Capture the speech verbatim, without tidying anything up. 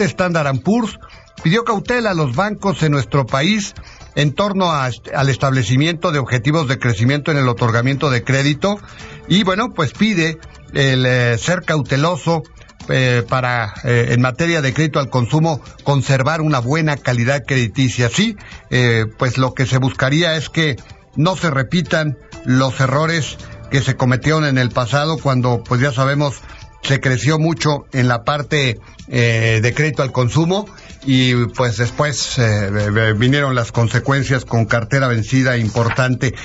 Standard and Poor's pidió cautela a los bancos en nuestro país en torno a, al establecimiento de objetivos de crecimiento en el otorgamiento de crédito y, bueno, pues pide el eh, ser cauteloso eh, para, eh, en materia de crédito al consumo, conservar una buena calidad crediticia. Sí, eh, pues lo que se buscaría es que no se repitan los errores que se cometieron en el pasado cuando, pues ya sabemos, se creció mucho en la parte eh, de crédito al consumo y pues después eh, vinieron las consecuencias con cartera vencida importante.